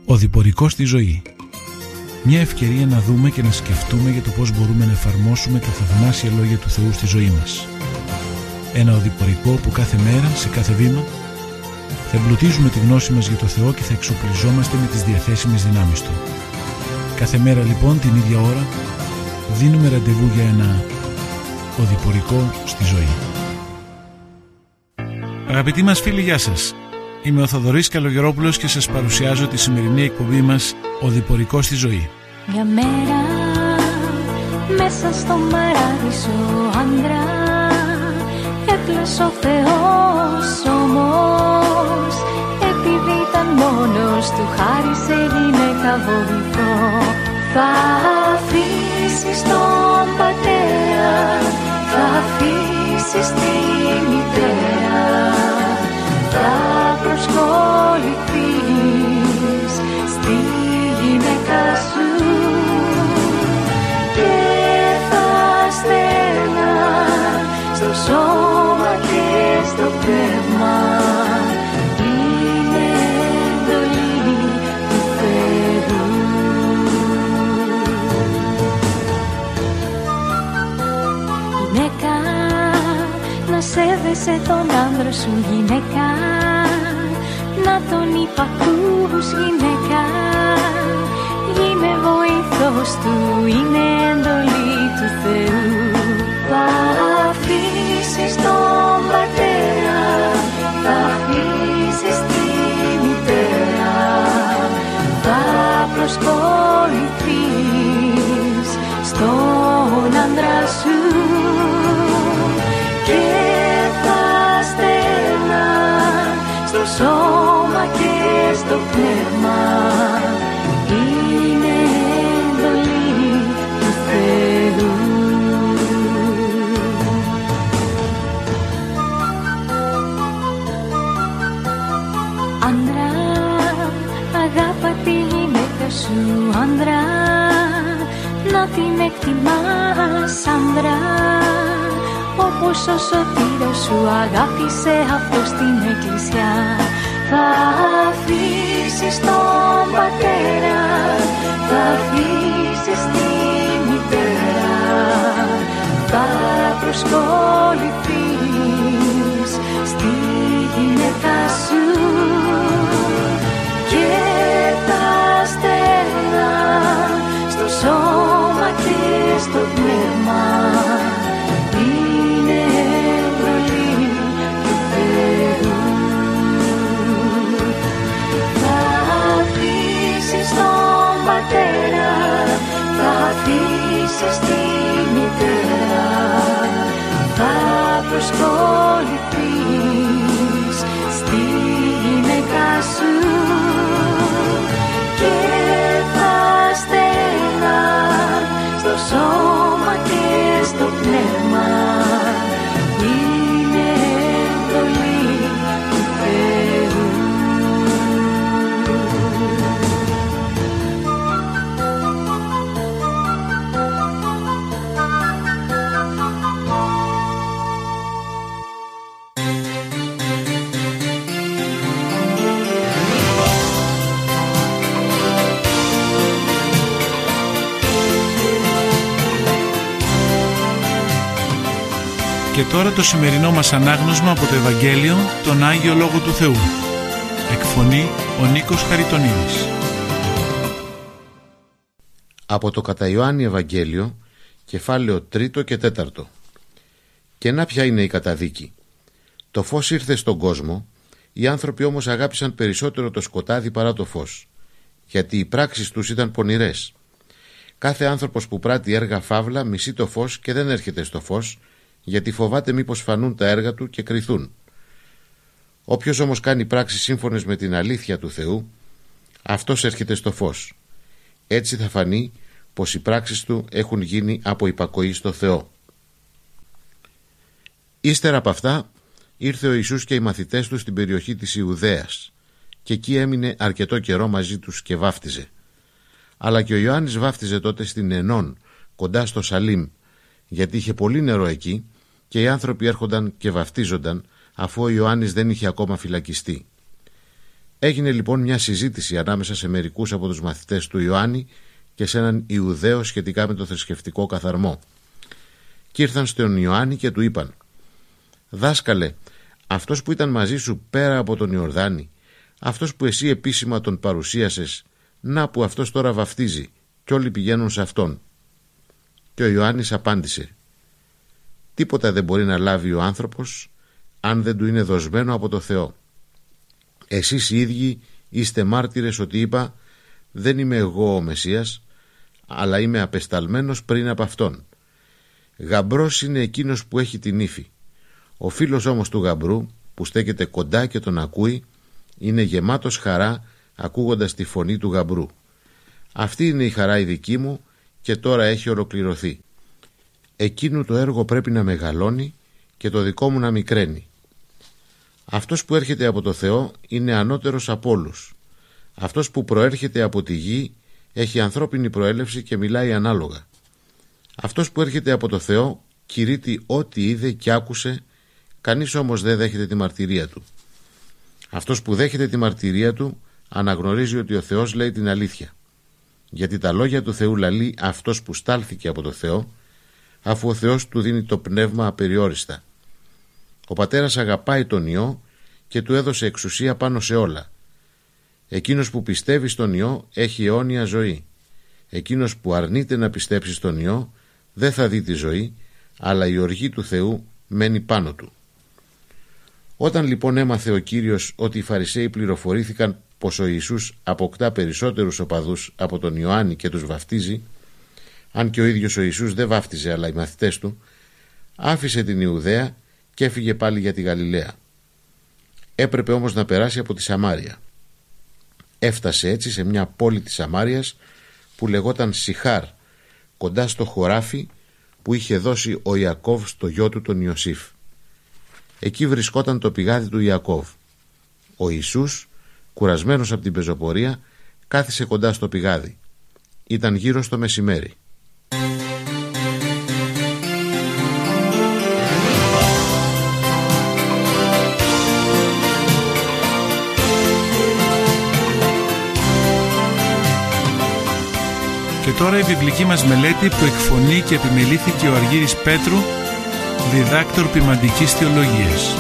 Οδηπορικό στη ζωή. Μια ευκαιρία να δούμε και να σκεφτούμε για το πώς μπορούμε να εφαρμόσουμε τα θαυμάσια λόγια του Θεού στη ζωή μας. Ένα οδηπορικό που κάθε μέρα, σε κάθε βήμα, θα εμπλουτίζουμε τη γνώση μας για το Θεό και θα εξοπλιζόμαστε με τις διαθέσιμες δυνάμεις Του. Κάθε μέρα λοιπόν την ίδια ώρα δίνουμε ραντεβού για ένα οδηπορικό στη ζωή. Αγαπητοί μας φίλοι, γεια σας. Είμαι ο Θοδωρής Καλογερόπουλος και σας παρουσιάζω τη σημερινή εκπομπή μας «Οδηπορικό στη ζωή». Μια μέρα μέσα στο παράδεισο άντρα έπλασε ο Θεός, όμως επειδή ήταν μόνος του χάρισε γυναίκα βοηθό. Θα αφήσεις τον πατέρα, θα αφήσεις τη μητέρα, θα προσκοληθείς στη γυναίκα σου και θα στέλνα στο σώμα και στο πνεύμα. Είναι εντολή του Θεού. Γυναίκα, να σέβεσαι τον άντρα σου, γυναίκα, να τον υπακούς, γυναίκα, γίνε βοηθός του, είναι εντολή του Θεού. Θα αφήσεις τον πατέρα, θα αφήσεις τη μητέρα, θα προσκοληθείς στον άντρα σου και θα στέλνα στο σώμα και στο πνεύμα. Είναι εντολή του Θεού. Άντρα, αγάπα τη γυναίκα σου, άντρα, να την εκτιμάς, άντρα, όπως ο σωτήρας σου αγάπησε αυτό στην εκκλησιά. Θα αφήσεις τον πατέρα, θα αφήσεις τη μητέρα, θα προσκοληθείς στη γυναίκα σου και θα στέλνα στο σώμα και στο πνεύμα. Είναι εντολή του Θεού. Θα αφήσεις τον πατέρα, θα αφήσεις τη μητέρα, θα προσκοληθείς στη γυναίκα σου και θα στέλνα στο σώμα και στο πνεύμα. Είναι εντολή του Θεού. Και τώρα το σημερινό μας ανάγνωσμα από το Ευαγγέλιο, τον Άγιο Λόγο του Θεού. Εκφωνεί ο Νίκος Χαριτονίδης. Από το κατά Ιωάννη Ευαγγέλιο, κεφάλαιο 3 και 4. Και να ποια είναι η καταδίκη. Το φως ήρθε στον κόσμο, οι άνθρωποι όμως αγάπησαν περισσότερο το σκοτάδι παρά το φως, γιατί οι πράξεις τους ήταν πονηρές. Κάθε άνθρωπος που πράττει έργα φαύλα μισεί το φως και δεν έρχεται στο φως, γιατί φοβάται μήπως φανούν τα έργα του και κριθούν. Όποιος όμως κάνει πράξεις σύμφωνες με την αλήθεια του Θεού, αυτός έρχεται στο φως. Έτσι θα φανεί πως οι πράξεις του έχουν γίνει από υπακοή στο Θεό. Ύστερα από αυτά ήρθε ο Ιησούς και οι μαθητές του στην περιοχή της Ιουδαίας και εκεί έμεινε αρκετό καιρό μαζί τους και βάφτιζε. Αλλά και ο Ιωάννης βάφτιζε τότε στην Ενών, κοντά στο Σαλίμ, γιατί είχε πολύ νερό εκεί και οι άνθρωποι έρχονταν και βαφτίζονταν, αφού ο Ιωάννης δεν είχε ακόμα φυλακιστεί. Έγινε λοιπόν μια συζήτηση ανάμεσα σε μερικούς από τους μαθητές του Ιωάννη και σε έναν Ιουδαίο σχετικά με το θρησκευτικό καθαρμό. Κι ήρθαν στον Ιωάννη και του είπαν: «Δάσκαλε, αυτός που ήταν μαζί σου πέρα από τον Ιορδάνη, αυτός που εσύ επίσημα τον παρουσίασες, να που αυτός τώρα βαφτίζει κι όλοι πηγαίνουν σε αυτόν». Και ο Ιωάννης απάντησε: «Τίποτα δεν μπορεί να λάβει ο άνθρωπος αν δεν του είναι δοσμένο από το Θεό. Εσείς οι ίδιοι είστε μάρτυρες ότι είπα, δεν είμαι εγώ ο Μεσσίας, αλλά είμαι απεσταλμένος πριν από αυτόν. Γαμπρός είναι εκείνος που έχει την ύφη. Ο φίλος όμως του γαμπρού που στέκεται κοντά και τον ακούει είναι γεμάτος χαρά ακούγοντας τη φωνή του γαμπρού. Αυτή είναι η χαρά η δική μου και τώρα έχει ολοκληρωθεί. Εκείνου το έργο πρέπει να μεγαλώνει και το δικό μου να μικραίνει. Αυτός που έρχεται από το Θεό είναι ανώτερος από όλους. Αυτός που προέρχεται από τη γη έχει ανθρώπινη προέλευση και μιλάει ανάλογα. Αυτός που έρχεται από το Θεό κηρύττει ό,τι είδε και άκουσε, κανείς όμως δεν δέχεται τη μαρτυρία του. Αυτός που δέχεται τη μαρτυρία του αναγνωρίζει ότι ο Θεός λέει την αλήθεια. Γιατί τα λόγια του Θεού λαλεί αυτός που στάλθηκε από το Θεό, αφού ο Θεός του δίνει το πνεύμα απεριόριστα. Ο Πατέρας αγαπάει τον Υιό και του έδωσε εξουσία πάνω σε όλα. Εκείνος που πιστεύει στον Υιό έχει αιώνια ζωή. Εκείνος που αρνείται να πιστέψει στον Υιό δεν θα δει τη ζωή, αλλά η οργή του Θεού μένει πάνω του». Όταν λοιπόν έμαθε ο Κύριος ότι οι Φαρισαίοι πληροφορήθηκαν πως ο Ιησούς αποκτά περισσότερους οπαδούς από τον Ιωάννη και τους βαφτίζει, αν και ο ίδιος ο Ιησούς δεν βάφτιζε αλλά οι μαθητές του, άφησε την Ιουδαία και έφυγε πάλι για τη Γαλιλαία. Έπρεπε όμως να περάσει από τη Σαμάρια. Έφτασε έτσι σε μια πόλη της Σαμάριας που λεγόταν Σιχάρ, κοντά στο χωράφι που είχε δώσει ο Ιακώβ στο γιο του τον Ιωσήφ. Εκεί βρισκόταν το πηγάδι του Ιακώβ. Ο Ιησούς, κουρασμένος από την πεζοπορία, κάθισε κοντά στο πηγάδι. Ήταν γύρω στο μεσημέρι. Και τώρα η βιβλική μας μελέτη που εκφωνεί και επιμελήθηκε ο Αργύρης Πέτρου, διδάκτορ ποιμαντικής θεολογίας.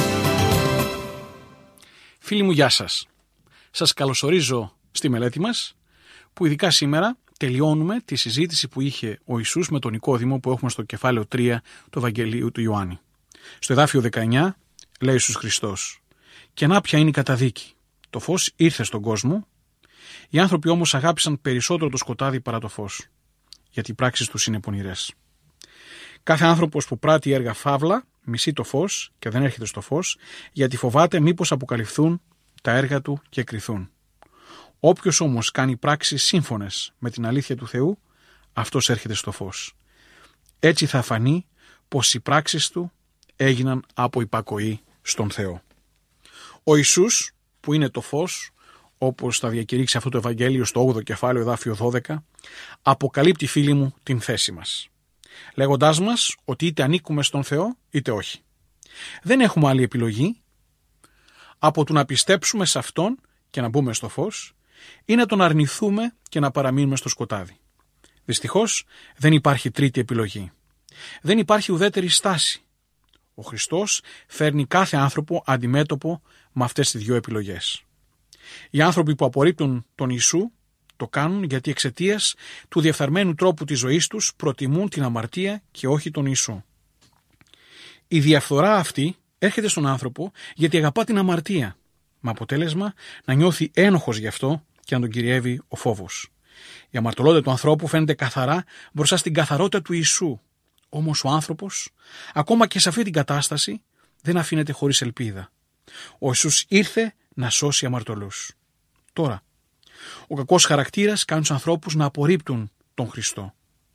Φίλοι μου, γεια σας. Σας καλωσορίζω στη μελέτη μας, που ειδικά σήμερα τελειώνουμε τη συζήτηση που είχε ο Ιησούς με τον Νικόδημο που έχουμε στο κεφάλαιο 3 του Ευαγγελίου του Ιωάννη. Στο εδάφιο 19 λέει Ιησούς Χριστός: «Και να ποια είναι η καταδίκη. Το φως ήρθε στον κόσμο, οι άνθρωποι όμως αγάπησαν περισσότερο το σκοτάδι παρά το φως, γιατί οι πράξεις τους είναι πονηρές. Κάθε άνθρωπος που πράττει έργα φαύλα μισεί το φως και δεν έρχεται στο φως, γιατί φοβάται μήπως αποκαλυφθούν τα έργα του και κριθούν. Όποιος όμως κάνει πράξεις σύμφωνες με την αλήθεια του Θεού, αυτός έρχεται στο φως. Έτσι θα φανεί πως οι πράξεις του έγιναν από υπακοή στον Θεό». Ο Ιησούς, που είναι το φως, όπως θα διακηρύξει αυτό το Ευαγγέλιο στο 8ο κεφάλαιο εδάφιο 12, αποκαλύπτει, φίλοι μου, την θέση μας, λέγοντάς μας ότι είτε ανήκουμε στον Θεό είτε όχι. Δεν έχουμε άλλη επιλογή από το να πιστέψουμε σε Αυτόν και να μπούμε στο φως ή να τον αρνηθούμε και να παραμείνουμε στο σκοτάδι. Δυστυχώς δεν υπάρχει τρίτη επιλογή. Δεν υπάρχει ουδέτερη στάση. Ο Χριστός φέρνει κάθε άνθρωπο αντιμέτωπο με αυτές τις δύο επιλογές. Οι άνθρωποι που απορρίπτουν τον Ιησού το κάνουν γιατί εξαιτίας του διεφθαρμένου τρόπου της ζωής τους προτιμούν την αμαρτία και όχι τον Ιησού. Η διαφθορά αυτή έρχεται στον άνθρωπο γιατί αγαπά την αμαρτία, με αποτέλεσμα να νιώθει ένοχος γι' αυτό και να τον κυριεύει ο φόβος. Η αμαρτωλότητα του ανθρώπου φαίνεται καθαρά μπροστά στην καθαρότητα του Ιησού. Όμως ο άνθρωπος, ακόμα και σε αυτή την κατάσταση, δεν αφήνεται χωρίς ελπίδα. Ο Ιησούς ήρθε να σώσει αμαρτωλούς. Τώρα, ο κακός χαρακτήρας κάνει τους ανθρώπους να απορρίπτουν τον Χριστό.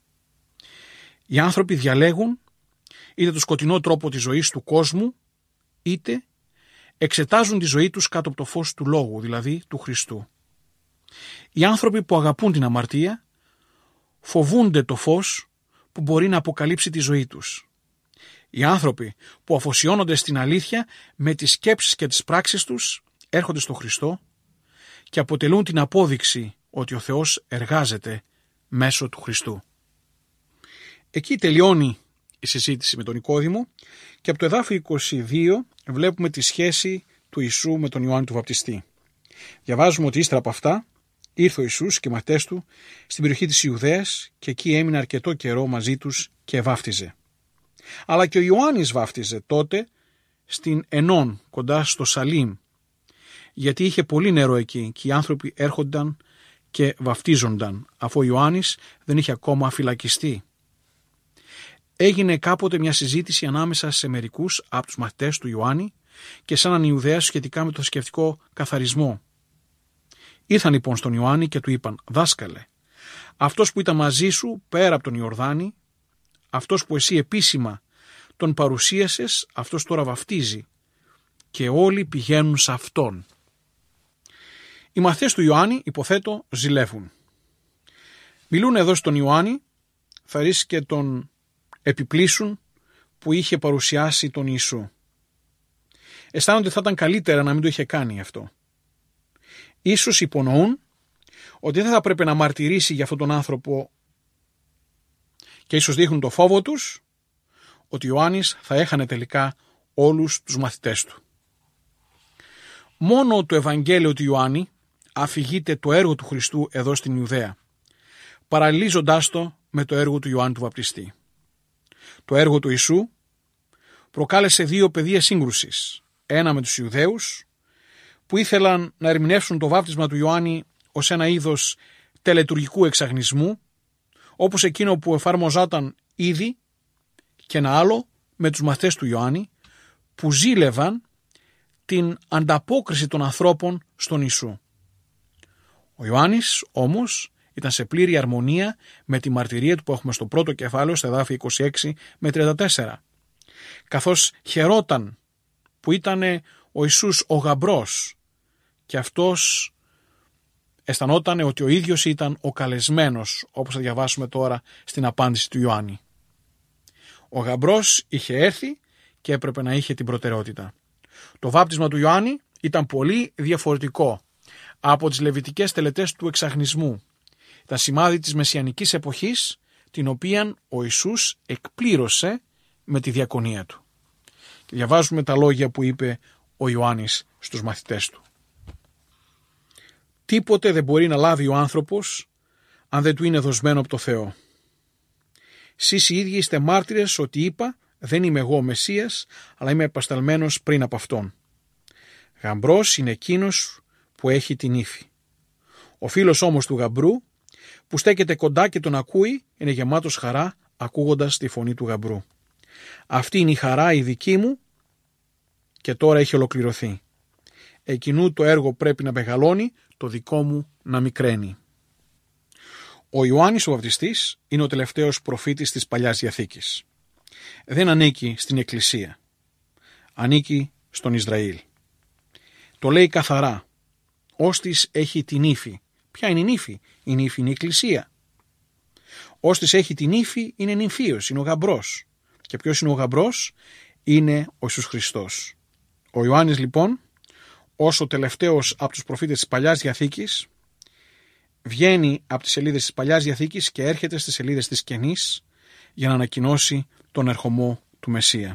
Οι άνθρωποι διαλέγουν είτε το σκοτεινό τρόπο της ζωής του κόσμου, είτε εξετάζουν τη ζωή τους κάτω από το φως του Λόγου, δηλαδή του Χριστού. Οι άνθρωποι που αγαπούν την αμαρτία φοβούνται το φως που μπορεί να αποκαλύψει τη ζωή τους. Οι άνθρωποι που αφοσιώνονται στην αλήθεια με τις σκέψεις και τις πράξεις τους έρχονται στο Χριστό και αποτελούν την απόδειξη ότι ο Θεός εργάζεται μέσω του Χριστού. Εκεί τελειώνει η συζήτηση με τον Νικόδημο και από το εδάφιο 22 βλέπουμε τη σχέση του Ιησού με τον Ιωάννη του Βαπτιστή. Διαβάζουμε ότι ύστερα από αυτά ήρθε ο Ιησούς και οι μαθητές του στην περιοχή της Ιουδαίας και εκεί έμεινε αρκετό καιρό μαζί τους και βάφτιζε. Αλλά και ο Ιωάννης βάφτιζε τότε στην Ενών κοντά στο Σαλίμ, γιατί είχε πολύ νερό εκεί και οι άνθρωποι έρχονταν και βαφτίζονταν, αφού ο Ιωάννης δεν είχε ακόμα φυλακιστεί. Έγινε κάποτε μια συζήτηση ανάμεσα σε μερικούς από τους μαθητές του Ιωάννη και σε έναν Ιουδαία σχετικά με το θρησκευτικό καθαρισμό. Ήρθαν λοιπόν στον Ιωάννη και του είπαν: «Δάσκαλε, αυτός που ήταν μαζί σου πέρα από τον Ιορδάνη, αυτός που εσύ επίσημα τον παρουσίασες, αυτός τώρα βαφτίζει και όλοι πηγαίνουν σε αυτόν». Οι μαθητές του Ιωάννη, υποθέτω, ζηλεύουν. Μιλούν εδώ στον Ιωάννη, θα ρίξει και τον επιπλήσουν που είχε παρουσιάσει τον Ιησού. Αισθάνονται ότι θα ήταν καλύτερα να μην το είχε κάνει αυτό. Ίσως υπονοούν ότι δεν θα πρέπει να μαρτυρήσει για αυτόν τον άνθρωπο και ίσως δείχνουν το φόβο τους ότι ο Ιωάννης θα έχανε τελικά όλους τους μαθητές του. Μόνο το Ευαγγέλιο του Ιωάννη αφηγείται το έργο του Χριστού εδώ στην Ιουδαία, παραλληλίζοντάς το με το έργο του Ιωάννη του Βαπτιστή. Το έργο του Ιησού προκάλεσε δύο πεδία σύγκρουσης. Ένα με τους Ιουδαίους που ήθελαν να ερμηνεύσουν το βάπτισμα του Ιωάννη ως ένα είδος τελετουργικού εξαγνισμού, όπως εκείνο που εφαρμοζόταν ήδη, και ένα άλλο με τους μαθητές του Ιωάννη που ζήλευαν την ανταπόκριση των ανθρώπων στον Ιησού. Ο Ιωάννης όμως ήταν σε πλήρη αρμονία με τη μαρτυρία του που έχουμε στο πρώτο κεφάλαιο, στα εδάφια 26 με 34. Καθώς χαιρόταν που ήταν ο Ιησούς ο γαμπρός και αυτός αισθανόταν ότι ο ίδιος ήταν ο καλεσμένος, όπως θα διαβάσουμε τώρα στην απάντηση του Ιωάννη. Ο γαμπρός είχε έρθει και έπρεπε να είχε την προτεραιότητα. Το βάπτισμα του Ιωάννη ήταν πολύ διαφορετικό από τις λεβιτικές τελετές του εξαγνισμού. Ήταν σημάδι της μεσιανικής εποχής, την οποία ο Ιησούς εκπλήρωσε με τη διακονία του. Και διαβάζουμε τα λόγια που είπε ο Ιωάννης στους μαθητές του. «Τίποτε δεν μπορεί να λάβει ο άνθρωπος αν δεν του είναι δοσμένο από το Θεό. Σεις οι ίδιοι είστε μάρτυρες ότι είπα, δεν είμαι εγώ ο Μεσσίας, αλλά είμαι επασταλμένος πριν από αυτόν. Γαμπρός είναι εκείνος που έχει την ύφη. Ο φίλος όμως του γαμπρού, που στέκεται κοντά και τον ακούει, είναι γεμάτος χαρά ακούγοντας τη φωνή του γαμπρού. Αυτή είναι η χαρά η δική μου και τώρα έχει ολοκληρωθεί. Εκείνου το έργο πρέπει να μεγαλώνει, το δικό μου να μικραίνει». Ο Ιωάννης ο Βαπτιστής είναι ο τελευταίος προφήτης της Παλιάς Διαθήκης. Δεν ανήκει στην Εκκλησία. Ανήκει στον Ισραήλ. Το λέει καθαρά. Όστις έχει την ύφη. Ποια είναι η νύφη? Η νύφη είναι η Εκκλησία. Όστις έχει την ύφη είναι νυμφίος, είναι ο γαμπρός. Και ποιος είναι ο γαμπρός? Είναι ο Ιησούς Χριστός. Ο Ιωάννης λοιπόν, ως ο τελευταίος από τους προφήτες της Παλιάς Διαθήκης, βγαίνει από τις σελίδες της Παλιάς Διαθήκης και έρχεται στις σελίδες της Καινής για να ανακοινώσει τον ερχομό του Μεσσία.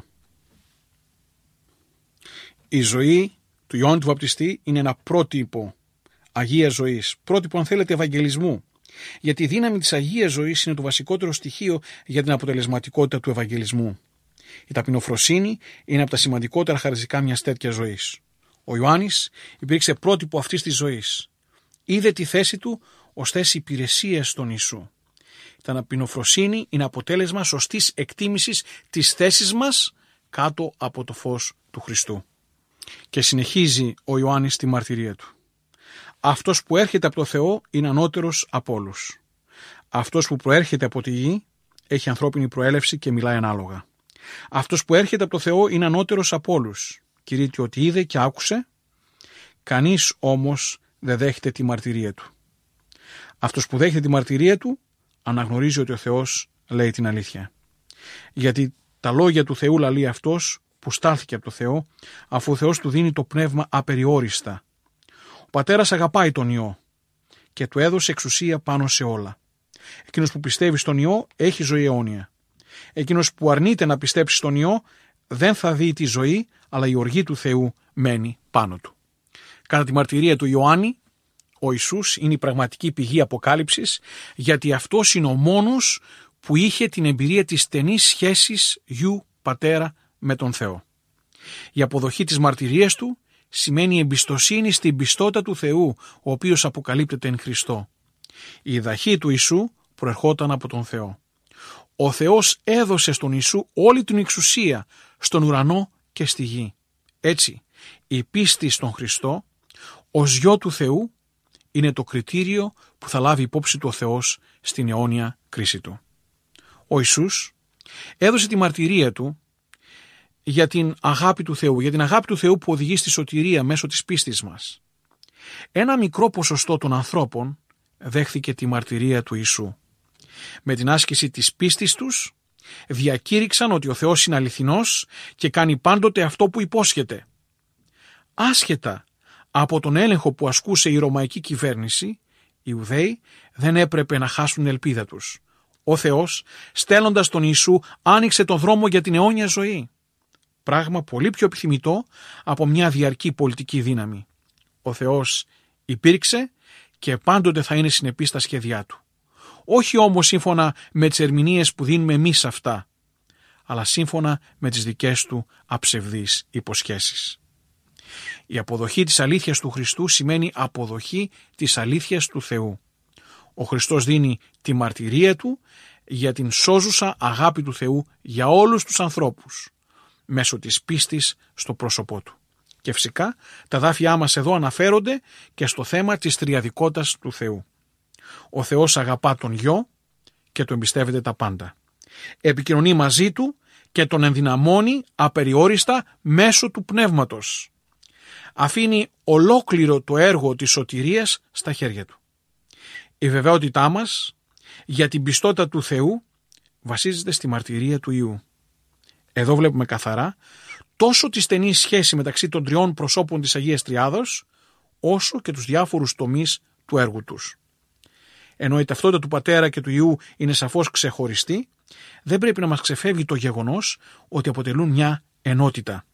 Η ζωή του Ιωάννη του Βαπτιστή είναι ένα πρότυπο αγίας ζωής, πρότυπο αν θέλετε ευαγγελισμού, γιατί η δύναμη της αγίας ζωής είναι το βασικότερο στοιχείο για την αποτελεσματικότητα του ευαγγελισμού. Η ταπεινοφροσύνη είναι από τα σημαντικότερα χαρακτηριστικά μιας τέτοιας ζωής. Ο Ιωάννης υπήρξε πρότυπο αυτής της ζωής. Είδε τη θέση του ως θέση υπηρεσίας στον Ιησού. Η ταπεινοφροσύνη είναι αποτέλεσμα σωστής εκτίμησης της θέσης μας κάτω από το φως του Χριστού. Και συνεχίζει ο Ιωάννης τη μαρτυρία του. Αυτός που έρχεται από το Θεό είναι ανώτερος από όλους. Αυτός που προέρχεται από τη γη έχει ανθρώπινη προέλευση και μιλάει ανάλογα. Αυτός που έρχεται από το Θεό είναι ανώτερος από όλους. Κηρύττει ότι είδε και άκουσε, κανείς όμως δεν δέχεται τη μαρτυρία του. Αυτός που δέχεται τη μαρτυρία του αναγνωρίζει ότι ο Θεός λέει την αλήθεια. Γιατί τα λόγια του Θεού λαλεί αυτός που στάλθηκε από το Θεό, αφού ο Θεός του δίνει το πνεύμα απεριόριστα. Ο Πατέρας αγαπάει τον Υιό και του έδωσε εξουσία πάνω σε όλα. Εκείνος που πιστεύει στον Υιό έχει ζωή αιώνια. Εκείνος που αρνείται να πιστέψει στον Υιό δεν θα δει τη ζωή, αλλά η οργή του Θεού μένει πάνω του. Κατά τη μαρτυρία του Ιωάννη, ο Ιησούς είναι η πραγματική πηγή αποκάλυψης, γιατί αυτός είναι ο μόνος που είχε την εμπειρία της στενής σχέσης γιου πατέρα με τον Θεό. Η αποδοχή της μαρτυρίας του σημαίνει εμπιστοσύνη στην πιστότητα του Θεού, ο οποίος αποκαλύπτεται εν Χριστώ. Η διδαχή του Ιησού προερχόταν από τον Θεό. Ο Θεός έδωσε στον Ιησού όλη την εξουσία στον ουρανό και στη γη. Έτσι, η πίστη στον Χριστό ως γιο του Θεού είναι το κριτήριο που θα λάβει υπόψη του ο Θεός στην αιώνια κρίση του. Ο Ιησούς έδωσε τη μαρτυρία του για την αγάπη του Θεού, για την αγάπη του Θεού που οδηγεί στη σωτηρία μέσω της πίστης μας. Ένα μικρό ποσοστό των ανθρώπων δέχθηκε τη μαρτυρία του Ιησού. Με την άσκηση της πίστης τους διακήρυξαν ότι ο Θεός είναι αληθινός και κάνει πάντοτε αυτό που υπόσχεται. Άσχετα από τον έλεγχο που ασκούσε η ρωμαϊκή κυβέρνηση, οι Ιουδαίοι δεν έπρεπε να χάσουν την ελπίδα τους. Ο Θεός, στέλνοντας τον Ιησού, άνοιξε τον δρόμο για την αιώνια ζωή. Πράγμα πολύ πιο επιθυμητό από μια διαρκή πολιτική δύναμη. Ο Θεός υπήρξε και πάντοτε θα είναι συνεπής στα σχέδιά του. Όχι όμως σύμφωνα με τις ερμηνείες που δίνουμε εμείς αυτά, αλλά σύμφωνα με τις δικές του αψευδείς υποσχέσεις. Η αποδοχή της αλήθειας του Χριστού σημαίνει αποδοχή της αλήθειας του Θεού. Ο Χριστός δίνει τη μαρτυρία του για την σώζουσα αγάπη του Θεού για όλους τους ανθρώπους, μέσω της πίστης στο πρόσωπό του. Και φυσικά τα δάφια μας εδώ αναφέρονται και στο θέμα της τριαδικότητας του Θεού. Ο Θεός αγαπά τον Γιο και του εμπιστεύεται τα πάντα. Επικοινωνεί μαζί του και τον ενδυναμώνει απεριόριστα μέσω του Πνεύματος. Αφήνει ολόκληρο το έργο της σωτηρίας στα χέρια του. Η βεβαιότητά μας για την πιστότητα του Θεού βασίζεται στη μαρτυρία του Υιού. Εδώ βλέπουμε καθαρά τόσο τη στενή σχέση μεταξύ των τριών προσώπων της Αγίας Τριάδος, όσο και τους διάφορους τομείς του έργου τους. Ενώ η ταυτότητα του Πατέρα και του Υιού είναι σαφώς ξεχωριστή, δεν πρέπει να μας ξεφεύγει το γεγονός ότι αποτελούν μια ενότητα.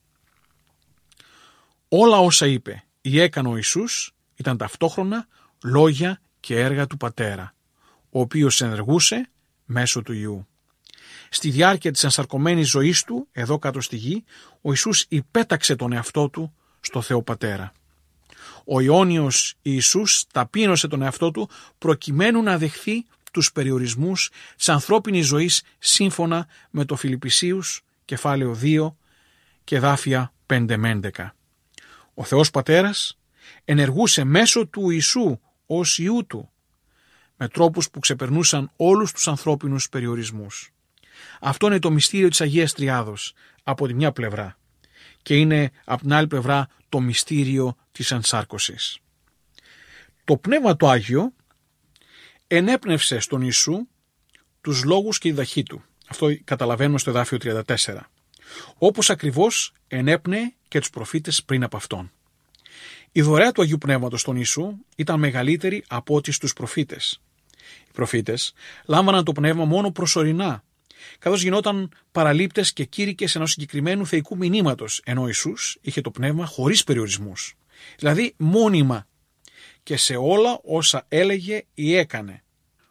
Όλα όσα είπε ή έκανε ο Ιησούς ήταν ταυτόχρονα λόγια και έργα του Πατέρα, ο οποίος ενεργούσε μέσω του Υιού. Στη διάρκεια της ενσαρκωμένης ζωής του, εδώ κάτω στη γη, ο Ιησούς υπέταξε τον εαυτό του στο Θεό Πατέρα. Ο Ιόνιος Ιησούς ταπείνωσε τον εαυτό του προκειμένου να δεχθεί τους περιορισμούς της ανθρώπινης ζωής σύμφωνα με το Φιλιππισίους κεφάλαιο 2 και εδάφια 5 με 11. Ο Θεός Πατέρας ενεργούσε μέσω του Ιησού ως Υιού του με τρόπους που ξεπερνούσαν όλους τους ανθρώπινους περιορισμούς. Αυτό είναι το μυστήριο της Αγίας Τριάδος από τη μια πλευρά και είναι από την άλλη πλευρά το μυστήριο της ενσάρκωσης. Το Πνεύμα το Άγιο ενέπνευσε στον Ιησού τους λόγους και η διδαχή του. Αυτό καταλαβαίνουμε στο εδάφιο 34. Όπως ακριβώς ενέπνεε και τους προφήτες πριν από αυτόν. Η δωρεά του Αγίου Πνεύματος στον Ιησού ήταν μεγαλύτερη από ό,τι στους προφήτες. Οι προφήτες λάμβαναν το Πνεύμα μόνο προσωρινά, καθώς γινόταν παραλήπτες και κήρυκες ενός συγκεκριμένου θεϊκού μηνύματος, ενώ ο Ιησούς είχε το Πνεύμα χωρίς περιορισμούς, δηλαδή μόνιμα και σε όλα όσα έλεγε ή έκανε.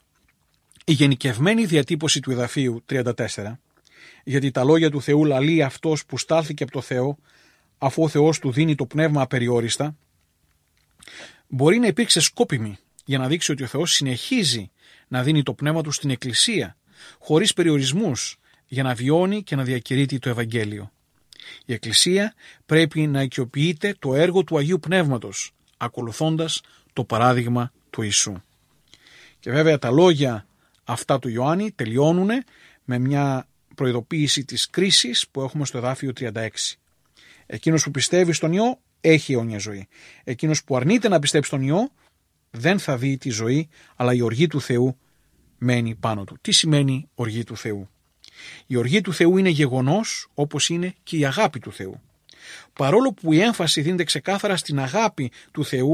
Η γενικευμένη διατύπωση του εδαφίου 34, γιατί τα λόγια του Θεού λαλεί αυτός που στάλθηκε από το Θεό, αφού ο Θεός του δίνει το Πνεύμα απεριόριστα, μπορεί να υπήρξε σκόπιμη για να δείξει ότι ο Θεός συνεχίζει να δίνει το Πνεύμα του στην Εκκλησία, χωρίς περιορισμούς, για να βιώνει και να διακηρύττει το Ευαγγέλιο. Η Εκκλησία πρέπει να οικειοποιείται το έργο του Αγίου Πνεύματος, ακολουθώντας το παράδειγμα του Ιησού. Και βέβαια τα λόγια αυτά του Ιωάννη τελειώνουν με μια προειδοποίηση της κρίσης που έχουμε στο εδάφιο 36. Εκείνος που πιστεύει στον Υιό έχει αιώνια ζωή. Εκείνος που αρνείται να πιστέψει στον Υιό δεν θα δει τη ζωή, αλλά η οργή του Θεού μένει πάνω του. Τι σημαίνει οργή του Θεού? Η οργή του Θεού είναι γεγονός, όπως είναι και η αγάπη του Θεού. Παρόλο που η έμφαση δίνεται ξεκάθαρα στην αγάπη του Θεού,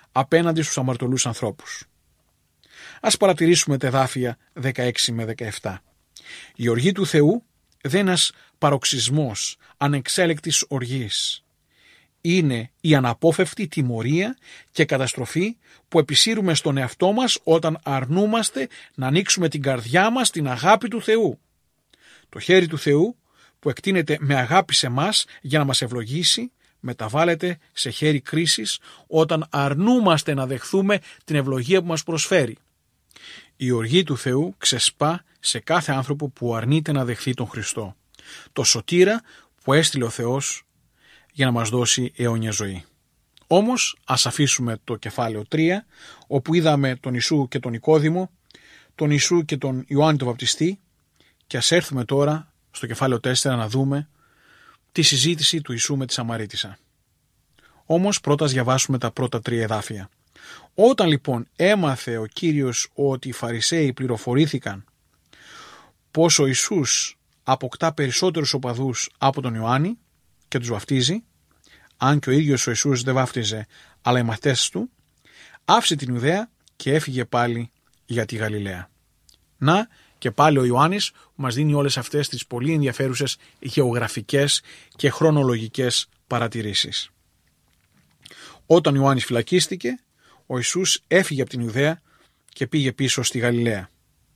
απέναντι στους αμαρτωλούς ανθρώπους. Ας παρατηρήσουμε τα εδάφια 16 με 17. Η οργή του Θεού δεν είναι ένας παροξισμός ανεξέλεκτης οργής. Είναι η αναπόφευκτη τιμωρία και καταστροφή που επισύρουμε στον εαυτό μας όταν αρνούμαστε να ανοίξουμε την καρδιά μας στην αγάπη του Θεού. Το χέρι του Θεού που εκτείνεται με αγάπη σε μας για να μας ευλογήσει, μεταβάλλεται σε χέρι κρίσης όταν αρνούμαστε να δεχθούμε την ευλογία που μας προσφέρει. Η οργή του Θεού ξεσπά σε κάθε άνθρωπο που αρνείται να δεχθεί τον Χριστό, το σωτήρα που έστειλε ο Θεός για να μας δώσει αιώνια ζωή. Όμως ας αφήσουμε το κεφάλαιο 3, όπου είδαμε τον Ιησού και τον Νικόδημο, τον Ιησού και τον Ιωάννη τον Βαπτιστή, και ας έρθουμε τώρα στο κεφάλαιο 4 να δούμε τη συζήτηση του Ιησού με τη Σαμαρίτισσα. Όμως πρώτα ας διαβάσουμε τα πρώτα 3 εδάφια. Όταν λοιπόν έμαθε ο Κύριος ότι οι Φαρισαίοι πληροφορήθηκαν πως ο Ιησούς αποκτά περισσότερους οπαδούς από τον Ιωάννη και τους βαφτίζει, αν και ο ίδιος ο Ιησούς δεν βάφτιζε αλλά οι μαθητές του, άφησε την Ιουδαία και έφυγε πάλι για τη Γαλιλαία. Να και πάλι ο Ιωάννης μας δίνει όλες αυτές τις πολύ ενδιαφέρουσες γεωγραφικές και χρονολογικές παρατηρήσεις. Όταν ο Ιωάννης φυλακίστηκε, ο Ιησούς έφυγε από την Ιουδαία και πήγε πίσω στη Γαλιλαία.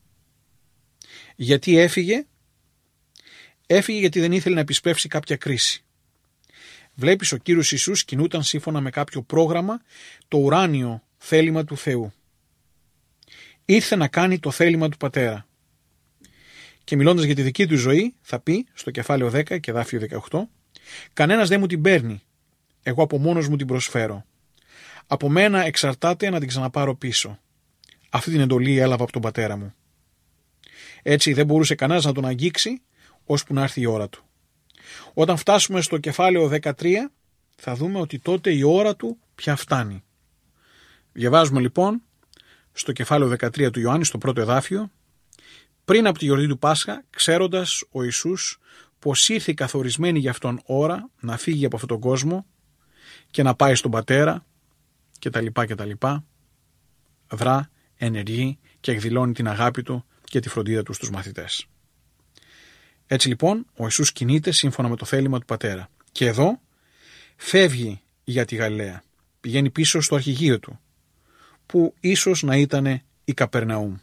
Γιατί έφυγε? Έφυγε γιατί δεν ήθελε να επισπεύσει κάποια κρίση. Βλέπεις, ο Κύριος Ιησούς κινούταν σύμφωνα με κάποιο πρόγραμμα, το ουράνιο θέλημα του Θεού. Ήρθε να κάνει το θέλημα του Πατέρα. Και μιλώντας για τη δική του ζωή, θα πει στο κεφάλαιο 10 και εδάφιο 18, «Κανένας δεν μου την παίρνει, εγώ από μόνος μου την προσφέρω. Από μένα εξαρτάται να την ξαναπάρω πίσω. Αυτή την εντολή έλαβα από τον Πατέρα μου». Έτσι δεν μπορούσε κανένας να τον αγγίξει, ώσπου να έρθει η ώρα του. Όταν φτάσουμε στο κεφάλαιο 13, θα δούμε ότι τότε η ώρα του πια φτάνει. Διαβάζουμε λοιπόν στο κεφάλαιο 13 του Ιωάννη, στο πρώτο εδάφιο, «Πριν από τη γιορτή του Πάσχα, ξέροντας ο Ιησούς πως ήρθε η καθορισμένη για αυτόν ώρα να φύγει από αυτόν τον κόσμο και να πάει στον Πατέρα κτλ. Δρά, ενεργεί και εκδηλώνει την αγάπη του και τη φροντίδα του στους μαθητές». Έτσι λοιπόν ο Ιησούς κινείται σύμφωνα με το θέλημα του Πατέρα. Και εδώ φεύγει για τη Γαλιλαία. Πηγαίνει πίσω στο αρχηγείο του, που ίσως να ήταν η Καπερναούμ.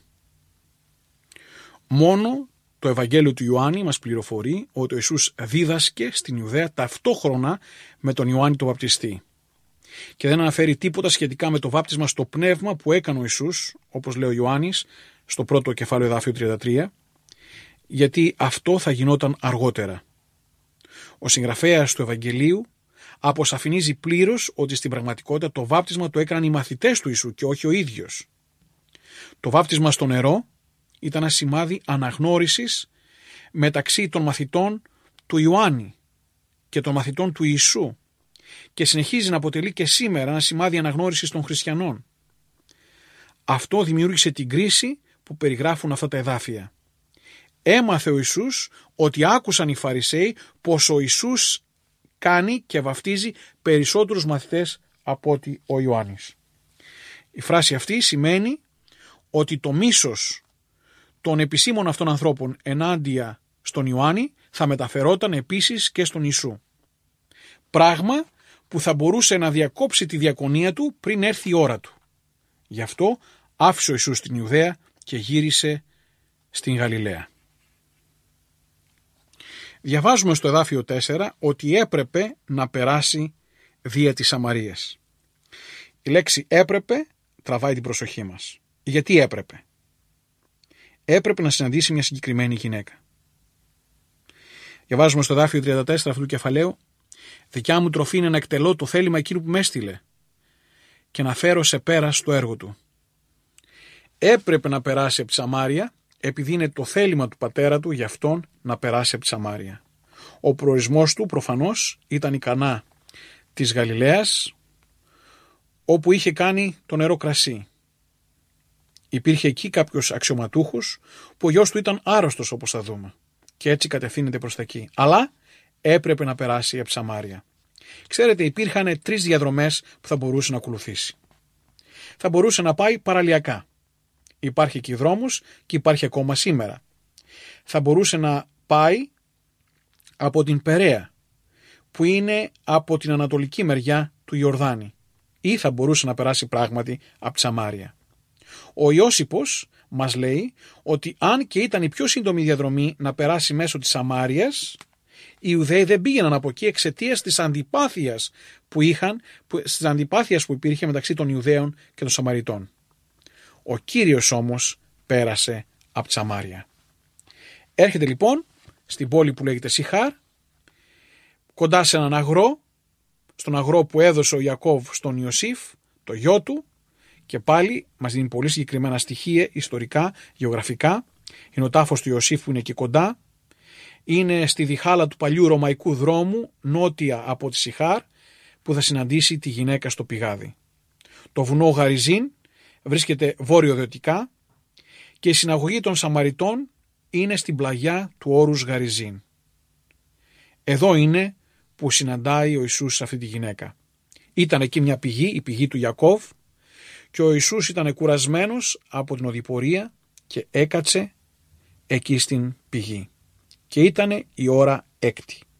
Μόνο το Ευαγγέλιο του Ιωάννη μας πληροφορεί ότι ο Ιησούς δίδασκε στην Ιουδαία ταυτόχρονα με τον Ιωάννη τον Βαπτιστή. Και δεν αναφέρει τίποτα σχετικά με το βάπτισμα στο πνεύμα που έκανε ο Ιησούς, όπως λέει ο Ιωάννης, στο πρώτο κεφάλαιο εδάφιο 33, γιατί αυτό θα γινόταν αργότερα. Ο συγγραφέας του Ευαγγελίου αποσαφηνίζει πλήρως ότι στην πραγματικότητα το βάπτισμα το έκαναν οι μαθητές του Ιησού και όχι ο ίδιος. Το βάπτισμα στο νερό ήταν ένα σημάδι αναγνώρισης μεταξύ των μαθητών του Ιωάννη και των μαθητών του Ιησού και συνεχίζει να αποτελεί και σήμερα ένα σημάδι αναγνώρισης των χριστιανών. Αυτό δημιούργησε την κρίση που περιγράφουν αυτά τα εδάφια. Έμαθε ο Ιησούς ότι άκουσαν οι Φαρισαίοι πως ο Ιησούς κάνει και βαφτίζει περισσότερους μαθητές από ότι ο Ιωάννης. Η φράση αυτή σημαίνει ότι το μίσος των επισήμων αυτών ανθρώπων ενάντια στον Ιωάννη θα μεταφερόταν επίσης και στον Ιησού. Πράγμα που θα μπορούσε να διακόψει τη διακονία του πριν έρθει η ώρα του. Γι' αυτό άφησε ο Ιησούς την Ιουδαία και γύρισε στην Γαλιλαία. Διαβάζουμε στο εδάφιο 4 ότι έπρεπε να περάσει δια της Σαμαρίας. Η λέξη έπρεπε τραβάει την προσοχή μας. Γιατί έπρεπε? Έπρεπε να συναντήσει μια συγκεκριμένη γυναίκα. Διαβάζουμε στο εδάφιο 34 αυτού του κεφαλαίου, «Δικιά μου τροφή είναι να εκτελώ το θέλημα εκείνου που με έστειλε και να φέρω σε πέρα στο έργο του». Έπρεπε να περάσει από τη Σαμάρια επειδή είναι το θέλημα του πατέρα του για αυτόν να περάσει από τη Σαμάρια. Ο προορισμός του προφανώς ήταν η Κανά της Γαλιλαίας, όπου είχε κάνει το νερό κρασί. Υπήρχε εκεί κάποιος αξιωματούχος που ο γιος του ήταν άρρωστος, όπως θα δούμε, και έτσι κατευθύνεται προς τα εκεί. Αλλά έπρεπε να περάσει από τη Σαμάρια. Ξέρετε, υπήρχαν 3 διαδρομές που θα μπορούσε να ακολουθήσει. θα μπορούσε να πάει παραλιακά. Υπάρχει εκεί δρόμος και υπάρχει ακόμα σήμερα. Θα μπορούσε να πάει από την Περαία, που είναι από την ανατολική μεριά του Ιορδάνη, ή θα μπορούσε να περάσει πράγματι από τη Σαμάρια. Ο Ιώσυπος μας λέει ότι αν και ήταν η πιο σύντομη διαδρομή να περάσει μέσω της Σαμάριας, οι Ιουδαίοι δεν πήγαιναν από εκεί εξαιτίας της αντιπάθειας που υπήρχε μεταξύ των Ιουδαίων και των Σαμαριτών. Ο Κύριος όμως πέρασε από τη Σαμάρια. Έρχεται λοιπόν στην πόλη που λέγεται Σιχάρ, κοντά σε έναν αγρό, στον αγρό που έδωσε ο Ιακώβ στον Ιωσήφ, το γιο του, και πάλι μας δίνει πολύ συγκεκριμένα στοιχεία ιστορικά, γεωγραφικά. Είναι ο τάφος του Ιωσήφ που είναι εκεί κοντά. Είναι στη διχάλα του παλιού ρωμαϊκού δρόμου, νότια από τη Σιχάρ, που θα συναντήσει τη γυναίκα στο πηγάδι. Το βουνό Γαριζίν βρίσκεται βόρειο-δυτικά και η συναγωγή των Σαμαριτών είναι στην πλαγιά του όρους Γαριζίν. Εδώ είναι που συναντάει ο Ιησούς αυτή τη γυναίκα. Ήταν εκεί μια πηγή, η πηγή του Ιακώβ, και ο Ιησούς ήταν κουρασμένος από την οδηπορία και έκατσε εκεί στην πηγή. Και ήταν η ώρα 6.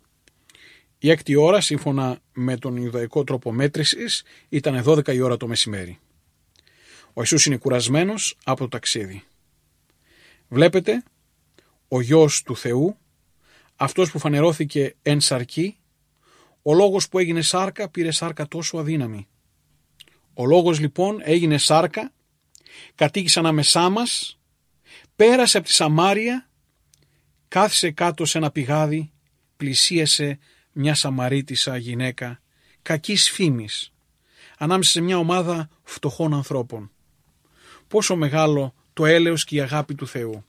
Η 6η ώρα, σύμφωνα με τον Ιουδαϊκό τρόπο μέτρησης, ήταν 12 η ώρα το μεσημέρι. Ο Ιησούς είναι κουρασμένος από το ταξίδι. Βλέπετε, ο Υιός του Θεού, αυτός που φανερώθηκε εν σαρκή, ο λόγος που έγινε σάρκα πήρε σάρκα τόσο αδύναμη. Ο λόγος λοιπόν έγινε σάρκα, κατοίκησε ανάμεσά μας, πέρασε από τη Σαμάρια, κάθισε κάτω σε ένα πηγάδι, πλησίασε μια Σαμαρίτισσα γυναίκα κακής φήμης, ανάμεσα σε μια ομάδα φτωχών ανθρώπων. Πόσο μεγάλο το έλεος και η αγάπη του Θεού.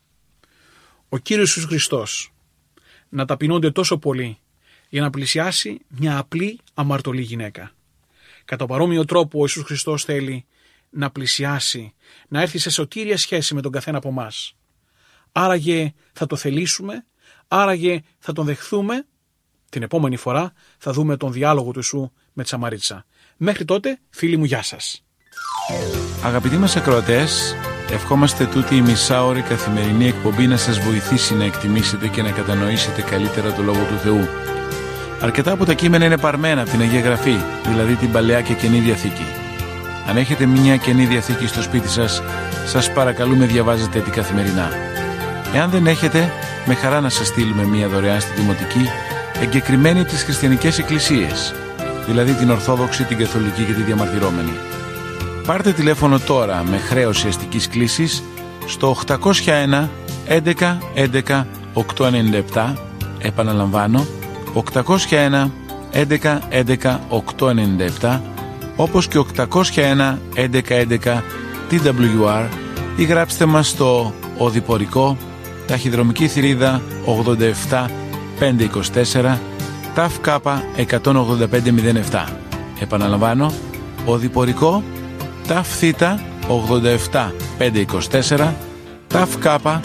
Ο Κύριος Ιησούς Χριστός να ταπεινώνται τόσο πολύ για να πλησιάσει μια απλή αμαρτωλή γυναίκα. Κατά παρόμοιο τρόπο ο Ιησούς Χριστός θέλει να πλησιάσει, να έρθει σε σωτήρια σχέση με τον καθένα από εμάς. Άραγε θα το θελήσουμε, άραγε θα τον δεχθούμε. Την επόμενη φορά θα δούμε τον διάλογο του Ιησού με τη Σαμαρίτισσα. Μέχρι τότε, φίλοι μου, γεια σας. Αγαπητοί μας ακροατές, ευχόμαστε τούτη η μισάωρη καθημερινή εκπομπή να σας βοηθήσει να εκτιμήσετε και να κατανοήσετε καλύτερα το Λόγο του Θεού. Αρκετά από τα κείμενα είναι παρμένα από την Αγία Γραφή, δηλαδή την Παλαιά και Καινή Διαθήκη. Αν έχετε μια Καινή Διαθήκη στο σπίτι σας, σας παρακαλούμε διαβάζετε την καθημερινά. Εάν δεν έχετε, με χαρά να σας στείλουμε μια δωρεάν στη Δημοτική, εγκεκριμένη από τις χριστιανικές εκκλησίες, δηλαδή την Ορθόδοξη, την Καθολική και τη Διαμαρτυρόμενη. Πάρτε τηλέφωνο τώρα με χρέωση αστικής κλήσης στο 801 11 11 897, επαναλαμβάνω 801 11 11 897, όπως και 801 11 11 TWR, ή γράψτε μας στο οδηπορικό, ταχυδρομική θηρίδα 87 524, ΤΑΦ ΚΑΠΑ 18507. Επαναλαμβάνω, οδηπορικό, ΤΑΦ ΘΙΤΑ 87 524, ΤΑΦ ΚΑΠΑ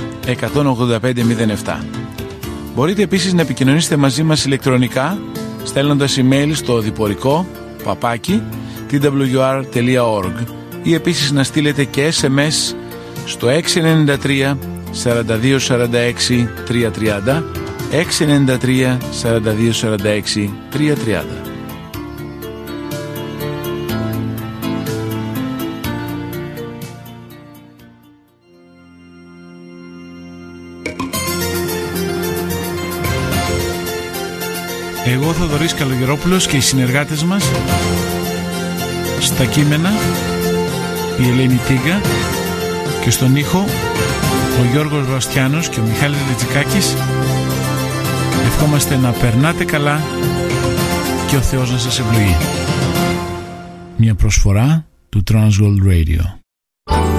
18507. Μπορείτε επίσης να επικοινωνήσετε μαζί μας ηλεκτρονικά στέλνοντας email στο οδηπορικό twr.org ή επίσης να στείλετε και SMS στο 693 42 46 330, 693 42 46 330. Εγώ, Θοδωρής Καλογερόπουλος, και οι συνεργάτες μας στα κείμενα, η Ελένη Τίγκα, και στον ήχο ο Γιώργος Βαστιάνος και ο Μιχάλης Λιτζικάκης, ευχόμαστε να περνάτε καλά και ο Θεός να σας ευλογεί. Μια προσφορά του Transworld Radio.